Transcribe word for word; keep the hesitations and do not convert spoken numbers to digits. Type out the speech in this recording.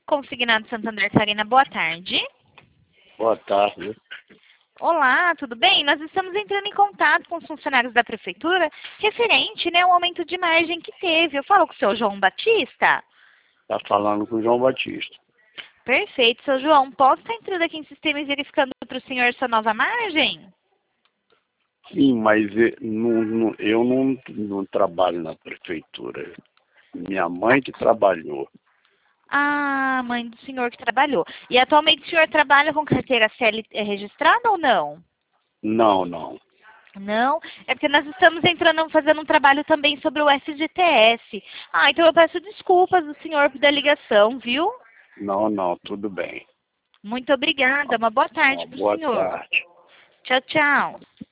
Consignado Santander Carina, boa tarde. Boa tarde. Olá, tudo bem? Nós estamos entrando em contato com os funcionários da prefeitura referente, né, ao aumento de margem que teve. Eu falo com o seu João Batista? Está falando com o João Batista. Perfeito, seu João. Posso estar entrando aqui em sistema e verificando para o senhor sua nova margem? Sim, mas eu não, não- eu não, não trabalho na prefeitura. Minha mãe que trabalhou. Ah, mãe do senhor que trabalhou. E atualmente o senhor trabalha com carteira C L T registrada ou não? Não, não. Não, é porque nós estamos entrando, fazendo um trabalho também sobre o F G T S. Ah, então eu peço desculpas do senhor da ligação, viu? Não, não, tudo bem. Muito obrigada. Uma boa tarde Uma para o boa senhor. tarde. Tchau, tchau.